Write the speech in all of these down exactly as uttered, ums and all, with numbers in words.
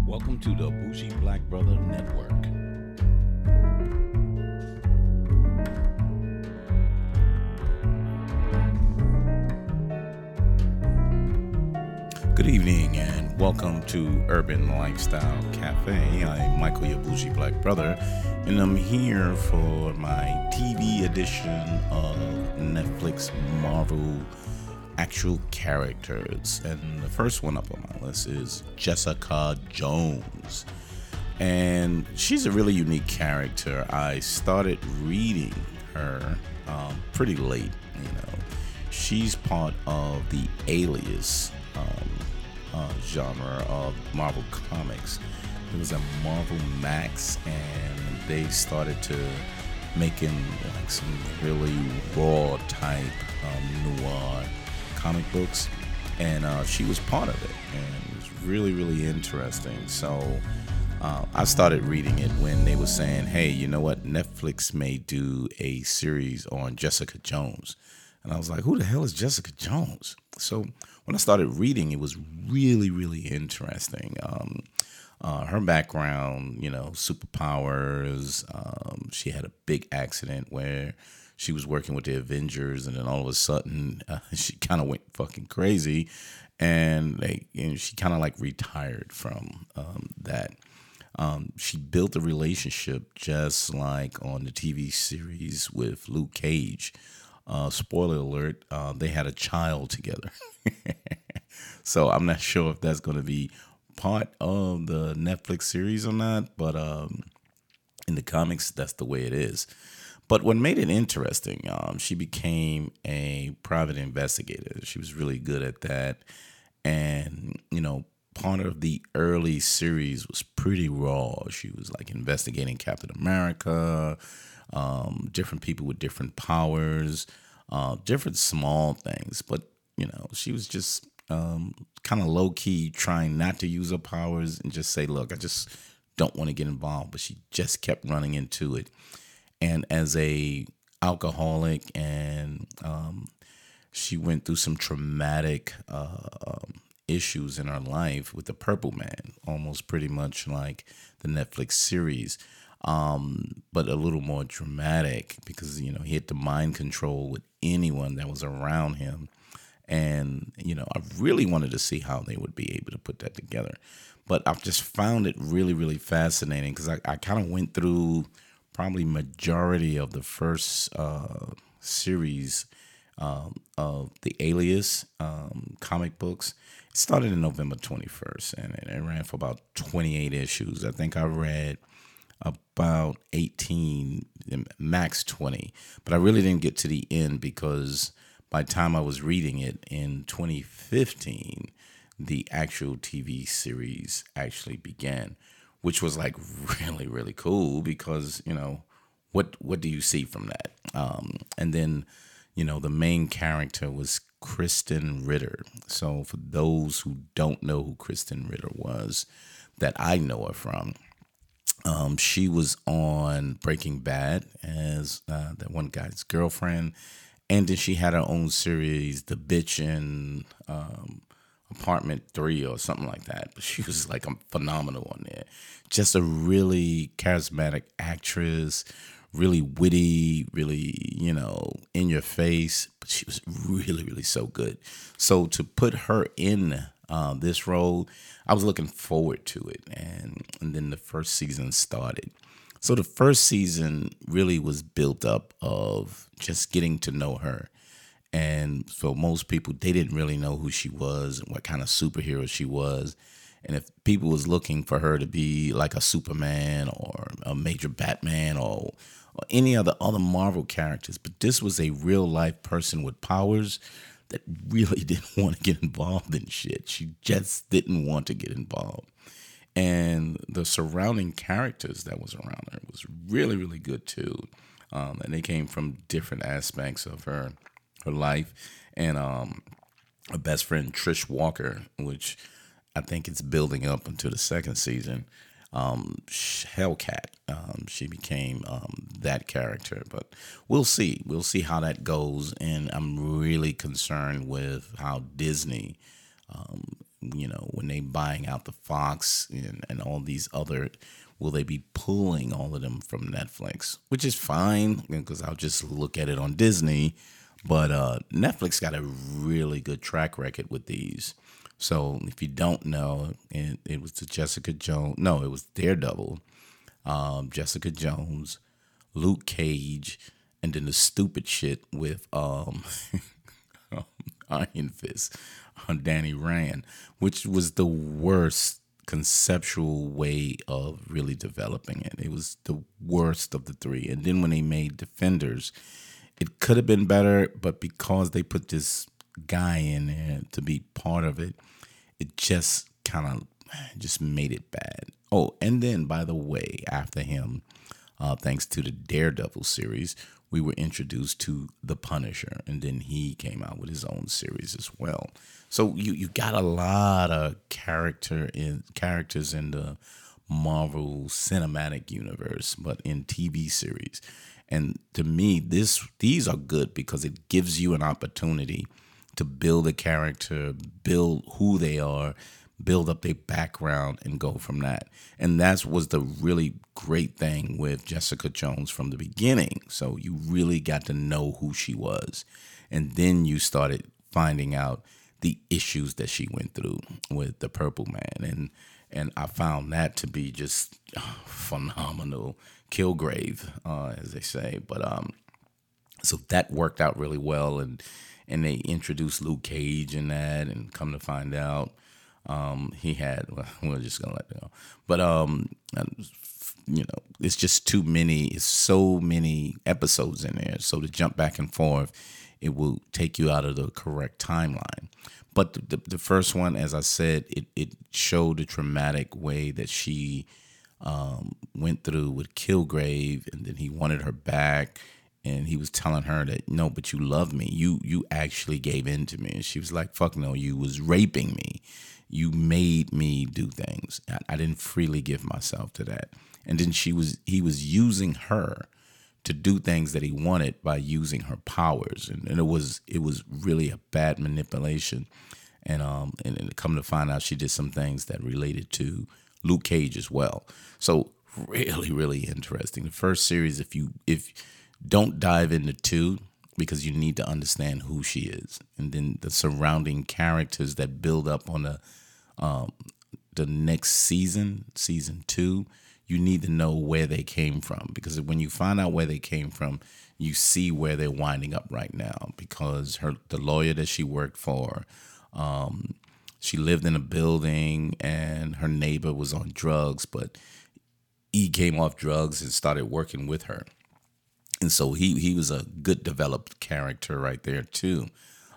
Welcome to the Bougie Black Brother Network. Good evening and welcome to Urban Lifestyle Cafe. I'm Michael, your Bougie Black Brother, and I'm here for my T V edition of Netflix Marvel actual characters. And the first one up on my list is Jessica Jones. And she's a really unique character. I started reading her um, pretty late, you know. She's part of the Alias um, uh, genre of Marvel Comics. It was a Marvel Max, and they started to making like some really raw type um, noir comic books, and uh, she was part of it, and it was really, really interesting. So uh, I started reading it when they were saying, hey, you know what, Netflix may do a series on Jessica Jones. And I was like, who the hell is Jessica Jones? So when I started reading, it was really, really interesting. Um, uh, her background, you know, superpowers. Um, she had a big accident where she was working with the Avengers, and then all of a sudden, uh, she kind of went fucking crazy, and they, you know, she kind of like retired from um, that. Um, she built a relationship just like on the T V series with Luke Cage. Uh, spoiler alert, uh, they had a child together. So I'm not sure if that's going to be part of the Netflix series or not, but um, in the comics, that's the way it is. But what made it interesting, um, she became a private investigator. She was really good at that. And, you know, part of the early series was pretty raw. She was like investigating Captain America, um, different people with different powers, uh, different small things. But, you know, she was just um, kind of low key trying not to use her powers and just say, look, I just don't want to get involved. But she just kept running into it. And as a alcoholic, and um, she went through some traumatic uh, um, issues in her life with the Purple Man, almost pretty much like the Netflix series, um, but a little more dramatic because, you know, he had to mind control with anyone that was around him. And, you know, I really wanted to see how they would be able to put that together. But I've just found it really, really fascinating because I, I kind of went through probably majority of the first uh, series um, of the Alias um, comic books. It started in November twenty-first, and it, it ran for about twenty-eight issues. I think I read about eighteen, max twenty, but I really didn't get to the end because by the time I was reading it in twenty fifteen, the actual T V series actually began, which was like really, really cool because, you know, what what do you see from that? Um, and then, you know, the main character was Kristen Ritter. So for those who don't know who Kristen Ritter was, that I know her from, um, she was on Breaking Bad as uh, that one guy's girlfriend. And then she had her own series, The Bitchin', um, Apartment three or something like that. But she was like a phenomenal on there. Just a really charismatic actress, really witty, really, you know, in your face. But she was really, really so good. So to put her in uh, this role, I was looking forward to it. And, and then the first season started. So the first season really was built up of just getting to know her. And for most people, they didn't really know who she was and what kind of superhero she was. And if people was looking for her to be like a Superman or a major Batman or, or any other other Marvel characters, but this was a real life person with powers that really didn't want to get involved in shit. She just didn't want to get involved. And the surrounding characters that was around her was really, really good too. Um, and they came from different aspects of her her life. And um, her best friend Trish Walker, which I think it's building up into the second season. Um, Hellcat, um, she became um, that character, but we'll see. We'll see how that goes. And I'm really concerned with how Disney um, you know, when they buying out the Fox and, and all these other, will they be pulling all of them from Netflix? Which is fine because I'll just look at it on Disney. But uh, Netflix got a really good track record with these. So if you don't know, it, it was the Jessica Jones. No, it was Daredevil, um, Jessica Jones, Luke Cage, and then the stupid shit with um, Iron Fist on Danny Rand, which was the worst conceptual way of really developing it. It was the worst of the three. And then when they made Defenders, it could have been better, but because they put this guy in there to be part of it, it just kind of just made it bad. Oh, and then, by the way, after him, uh, thanks to the Daredevil series, we were introduced to The Punisher, and then he came out with his own series as well. So you you got a lot of character in characters in the Marvel Cinematic Universe, but in T V series. And to me, this these are good because it gives you an opportunity to build a character, build who they are, build up their background, and go from that. And that was the really great thing with Jessica Jones from the beginning. So you really got to know who she was. And then you started finding out the issues that she went through with the Purple Man. And and I found that to be just phenomenal. Kilgrave, uh, as they say. But um, so that worked out really well. And and they introduced Luke Cage in that, and come to find out, um, he had, well, we're just going to let that go. But, um, you know, it's just too many, it's so many episodes in there. So to jump back and forth, it will take you out of the correct timeline. But the, the, the first one, as I said, it, it showed the traumatic way that she um, went through with Kilgrave, and then he wanted her back. And he was telling her that, no, but you love me. You you actually gave in to me. And she was like, fuck no, you was raping me. You made me do things. I, I didn't freely give myself to that. And then she was he was using her to do things that he wanted by using her powers. And, and it was it was really a bad manipulation. And um and, and come to find out, she did some things that related to Luke Cage as well. So really, really interesting. The first series, if you if don't dive into two, because you need to understand who she is, and then the surrounding characters that build up on the um, the next season, season two. You need to know where they came from, because when you find out where they came from, you see where they're winding up right now. Because her the lawyer that she worked for, um, she lived in a building, and her neighbor was on drugs, but he came off drugs and started working with her. And so he he was a good developed character right there too.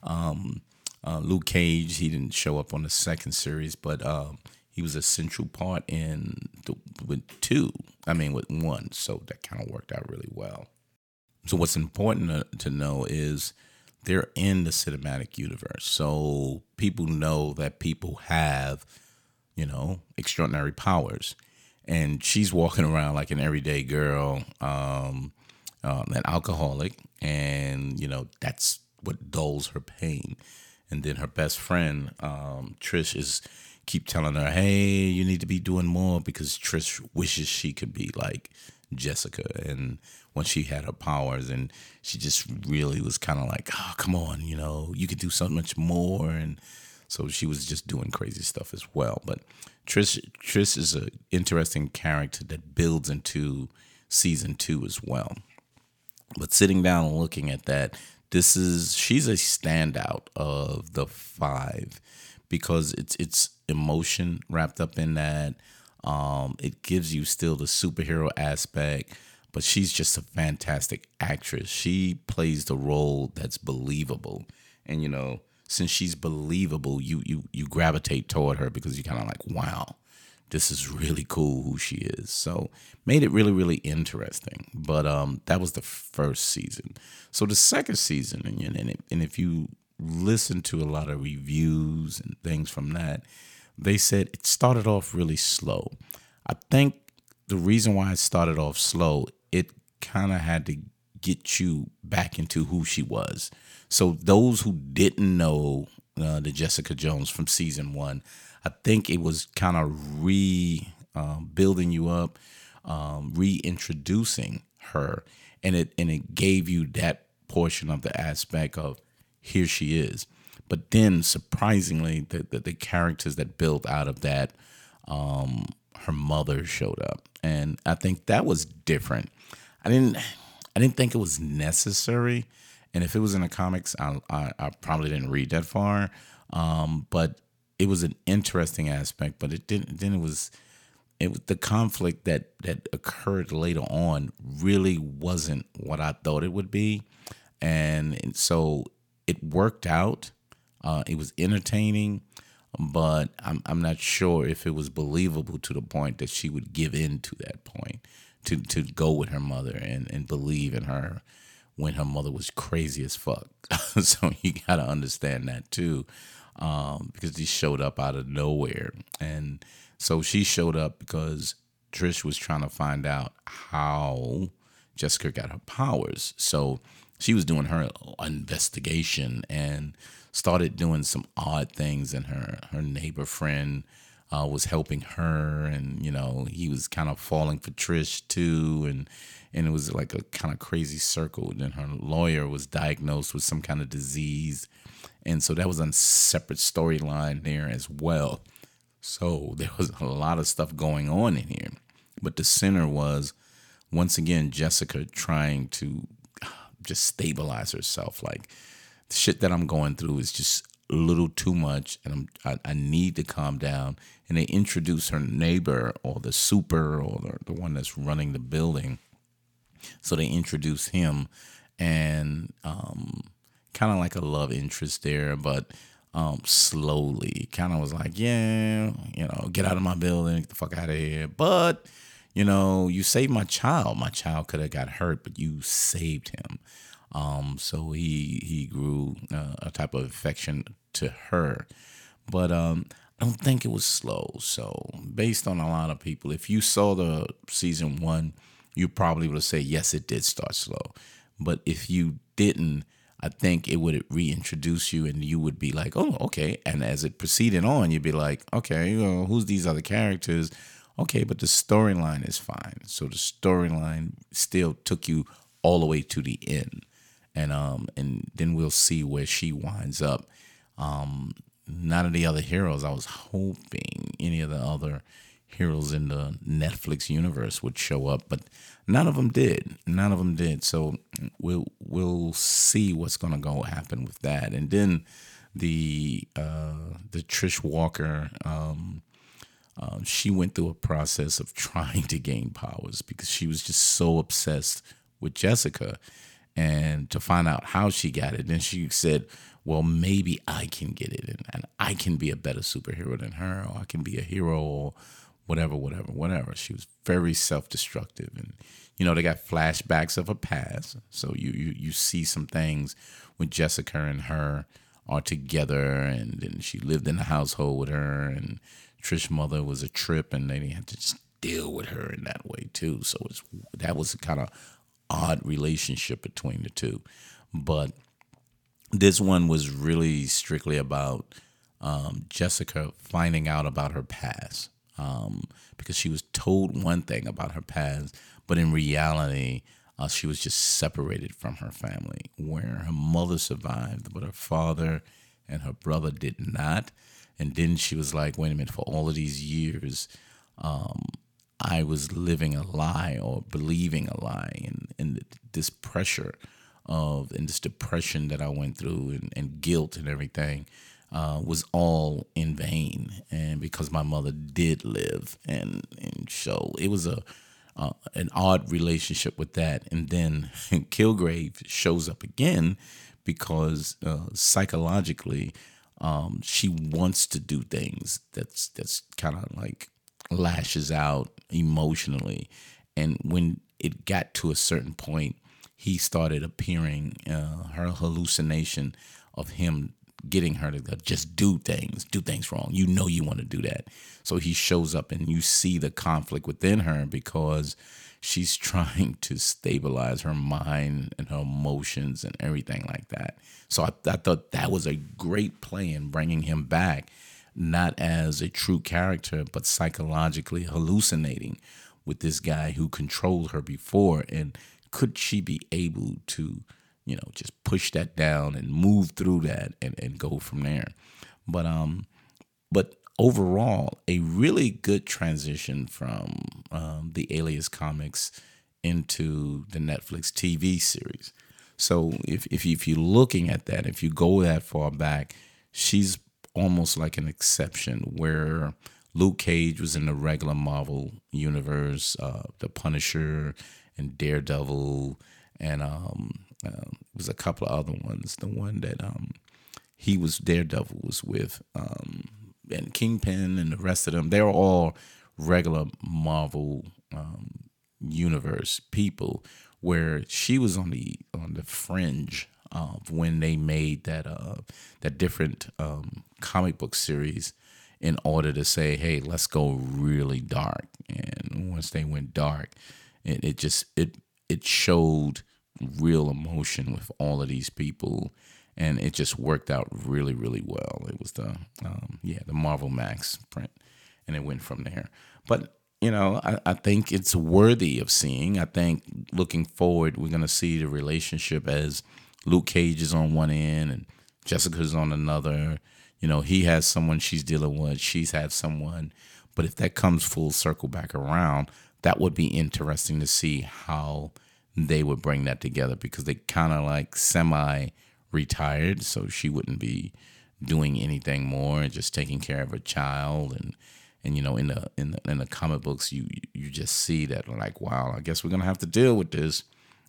Um, uh, Luke Cage, he didn't show up on the second series, but um, he was a central part in the, with two. I mean, with one. So that kind of worked out really well. So what's important to, to know is they're in the cinematic universe. So people know that people have, you know, extraordinary powers. And she's walking around like an everyday girl. Um, Um, an alcoholic, and you know that's what dulls her pain. And then her best friend, um, Trish, is keep telling her, "Hey, you need to be doing more," because Trish wishes she could be like Jessica, and when she had her powers, and she just really was kind of like, "Oh, come on, you know, you could do so much more," and so she was just doing crazy stuff as well. But Trish, Trish is an interesting character that builds into season two as well. But sitting down and looking at that, this is she's a standout of the five, because it's it's emotion wrapped up in that. Um, it gives you still the superhero aspect, but she's just a fantastic actress. She plays the role that's believable, and you know, since she's believable, you you you gravitate toward her because you're kind of like, wow, this is really cool who she is. So made it really, really interesting. But um, that was the first season. So the second season, and, and, it, and if you listen to a lot of reviews and things from that, they said it started off really slow. I think the reason why it started off slow, it kind of had to get you back into who she was. So those who didn't know uh, the Jessica Jones from season one. I think it was kind of re um, building you up, um, reintroducing her, and it and it gave you that portion of the aspect of here she is. But then, surprisingly, the the, the characters that built out of that, um, her mother showed up, and I think that was different. I didn't I didn't think it was necessary, and if it was in the comics, I I, I probably didn't read that far. Um, but it was an interesting aspect. But it didn't. Then it was it was the conflict that that occurred later on really wasn't what I thought it would be, and, and so it worked out. Uh, it was entertaining, but I'm I'm not sure if it was believable to the point that she would give in to that point, to to go with her mother and, and believe in her when her mother was crazy as fuck. So you gotta understand that too, um, because she showed up out of nowhere, and so she showed up because Trish was trying to find out how Jessica got her powers. So she was doing her investigation and started doing some odd things, and her her neighbor friend uh, was helping her, and you know he was kind of falling for Trish too, and and it was like a kind of crazy circle. Then her lawyer was diagnosed with some kind of disease, and so that was a separate storyline there as well. So there was a lot of stuff going on in here, but the center was once again Jessica trying to just stabilize herself. Like, the shit that I'm going through is just a little too much, and I'm, I, I need to calm down. And they introduce her neighbor, or the super, or the, the one that's running the building. So they introduce him, and um, kind of like a love interest there, but um, slowly, kind of was like, yeah, you know, get out of my building, get the fuck out of here. But you know, you saved my child. My child could have got hurt, but you saved him. Um, so he he grew uh, a type of affection to her, but um, I don't think it was slow. So based on a lot of people, if you saw the season one, you probably would say yes, it did start slow. But if you didn't, I think it would reintroduce you, and you would be like, oh, okay. And as it proceeded on, you'd be like, okay, well, who's these other characters? Okay, but the storyline is fine. So the storyline still took you all the way to the end. And um and then we'll see where she winds up. Um, none of the other heroes, I was hoping any of the other heroes in the Netflix universe would show up, but none of them did. None of them did. So we'll we'll see what's gonna go happen with that. And then the uh, the Trish Walker, um, uh, she went through a process of trying to gain powers because she was just so obsessed with Jessica. And to find out how she got it, then she said, well, maybe I can get it, and, and I can be a better superhero than her, or I can be a hero, or whatever, whatever, whatever. She was very self-destructive. And, you know, they got flashbacks of her past. So you, you, you see some things when Jessica and her are together, and then she lived in the household with her, and Trish's mother was a trip, and they had to just deal with her in that way too. So it's, that was kind of odd relationship between the two. But this one was really strictly about um, Jessica finding out about her past, um, because she was told one thing about her past, but in reality, uh, she was just separated from her family, where her mother survived, but her father and her brother did not. And then she was like, wait a minute, for all of these years, um, I was living a lie or believing a lie, and, and this pressure of and this depression that I went through, and, and guilt and everything uh, was all in vain, and because my mother did live, and and so it was a uh, an odd relationship with that. And then Kilgrave shows up again because uh, psychologically um, she wants to do things that's that's kind of like lashes out emotionally. And when it got to a certain point, he started appearing, uh, her hallucination of him getting her to just do things, do things wrong. You know you want to do that. So he shows up and you see the conflict within her because she's trying to stabilize her mind and her emotions and everything like that. So I, I thought that was a great play in bringing him back, not as a true character, but psychologically hallucinating with this guy who controlled her before. And could she be able to, you know, just push that down and move through that and, and go from there? But um, but overall, a really good transition from um, the Alias comics into the Netflix T V series. So if if, you, if you're looking at that, if you go that far back, she's almost like an exception where Luke Cage was in the regular Marvel universe, uh, the Punisher and Daredevil, and um, uh, was a couple of other ones. The one that um, he was Daredevil was with, um, and Kingpin and the rest of them. They're all regular Marvel um, universe people. Where she was on the on the fringe of when they made that uh, that different um, comic book series in order to say, hey, let's go really dark. And once they went dark, it, it just it it showed real emotion with all of these people, and it just worked out really, really well. It was the um, yeah the Marvel Max print, and it went from there. But you know, I, I think it's worthy of seeing. I think looking forward, we're going to see the relationship as Luke Cage is on one end and Jessica's on another. You know, he has someone she's dealing with. She's had someone. But if that comes full circle back around, that would be interesting to see how they would bring that together, because they kind of like semi-retired, so she wouldn't be doing anything more and just taking care of her child. And And you know, in the in the in the comic books, you you just see that like, wow, I guess we're gonna have to deal with this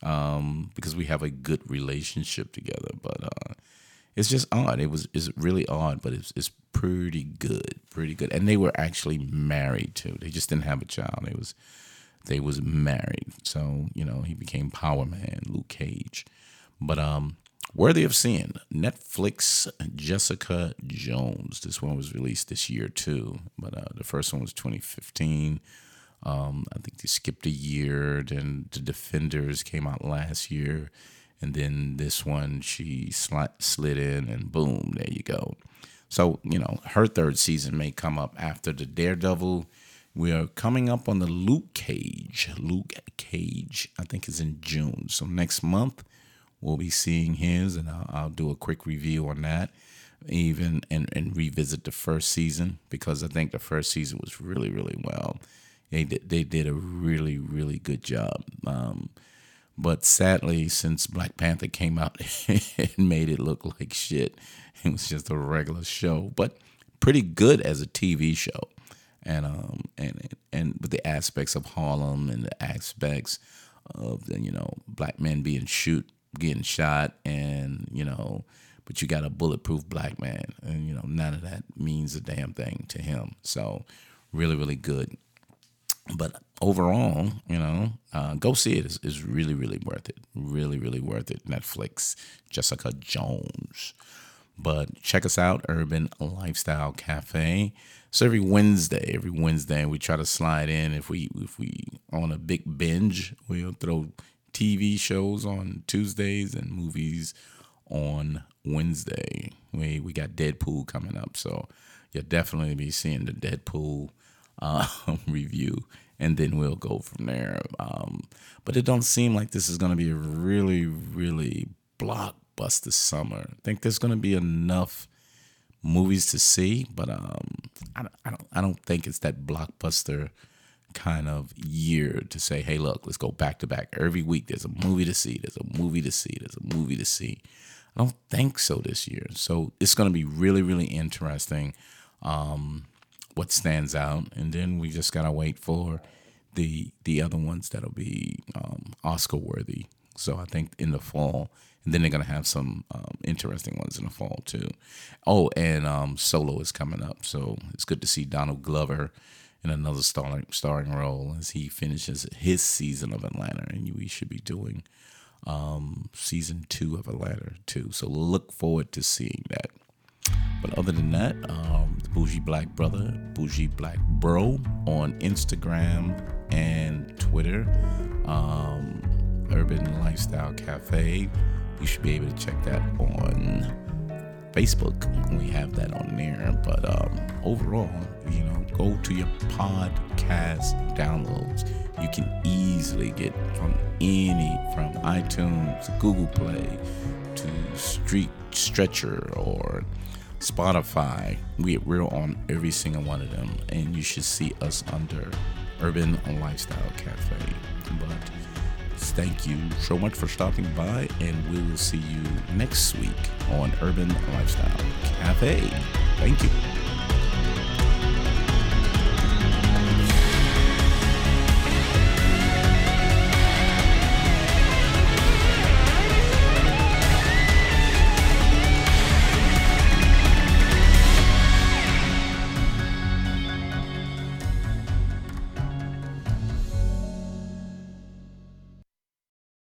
um, because we have a good relationship together. But uh, it's just odd. It was it's really odd, but it's it's pretty good, pretty good. And they were actually married too. They just didn't have a child. They was they was married. So you know, he became Power Man, Luke Cage. But um. Worthy of seeing, Netflix Jessica Jones. This one was released this year too, but uh, the first one was twenty fifteen. Um, I think they skipped a year. Then The Defenders came out last year, and then this one she slid, slid in, and boom, there you go. So you know her third season may come up after the Daredevil. We are coming up on the Luke Cage. Luke Cage, I think, is in June. So next month we'll be seeing his, and I'll, I'll do a quick review on that, even and, and revisit the first season, because I think the first season was really, really well. They did, they did a really, really good job. Um, but sadly, since Black Panther came out, it made it look like shit. It was just a regular show, but pretty good as a T V show, and um and and with the aspects of Harlem and the aspects of the, you know, black men being shoot. getting shot, and you know, but you got a bulletproof black man, and you know, none of that means a damn thing to him. So really, really good. But overall, you know, uh, go see it. It's, it's really, really worth it. Really, really worth it. Netflix, Jessica Jones. But check us out, Urban Lifestyle Cafe. So every Wednesday, every Wednesday, we try to slide in. If we if we on a big binge, we'll throw T V shows on Tuesdays and movies on Wednesday. We we got Deadpool coming up, so you'll definitely be seeing the Deadpool uh, review, and then we'll go from there. Um, but it don't seem like this is going to be a really, really blockbuster summer. I think there's going to be enough movies to see, but um, I, I don't I don't think it's that blockbuster kind of year to say, hey, look, let's go back to back. Every week there's a movie to see, there's a movie to see, there's a movie to see. I don't think so this year. So it's going to be really, really interesting um, what stands out. And then we just got to wait for the the other ones that'll be um, Oscar worthy. So I think in the fall. And then they're going to have some um, interesting ones in the fall too. Oh, and um, Solo is coming up. So it's good to see Donald Glover in another starring, starring role as he finishes his season of Atlanta, and we should be doing um, season two of Atlanta too. So look forward to seeing that. But other than that, um, the Bougie Black Brother, Bougie Black Bro on Instagram and Twitter. Um, Urban Lifestyle Cafe. You should be able to check that on Facebook. We have that on there. But um, overall, you know, go to your podcast downloads. You can easily get from any, from iTunes, Google Play, to Street Stretcher or Spotify. We, we're on every single one of them, and you should see us under Urban Lifestyle Cafe. But thank you so much for stopping by, and we will see you next week on Urban Lifestyle Cafe. Thank you.